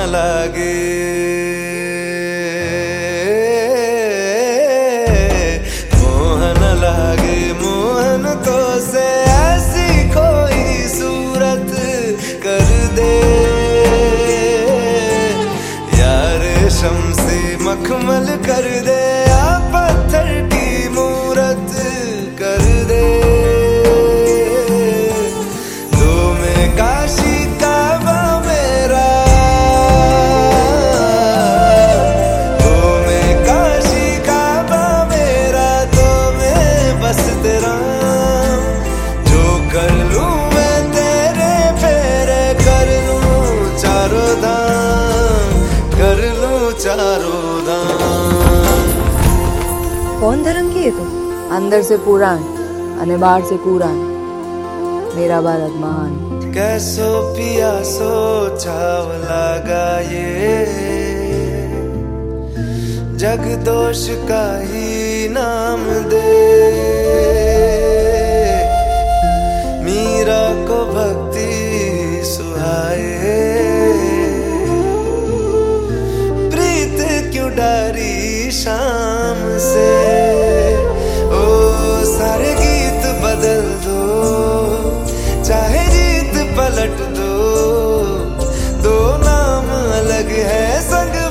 लागे, मोह न लागे मोहन तो से ऐसी कोई सूरत कर दे यार, शम्से मखमल कर दे या पत्थर की मूरत कर दे। दो में काशी काबा मेरा, दो में काशी काबा मेरा, दो में बस तेरा। जो कर लूं मैं तेरे फेरे, कर लूं चारों धाम, कर लूं चारों धाम। कौन धर्म की है तू? अंदर से पुराण अने बाहर से कुरान, मेरा भारत महान। कैसो पिया सो छाव लागा ये, जगदोष का ही नाम दे। मीरा को भक्ति सुहाए, प्रीत क्यों डारी शाम से। ओ सारे गीत बदल दो, चाहे जीत पलट दो, दो नाम अलग है संग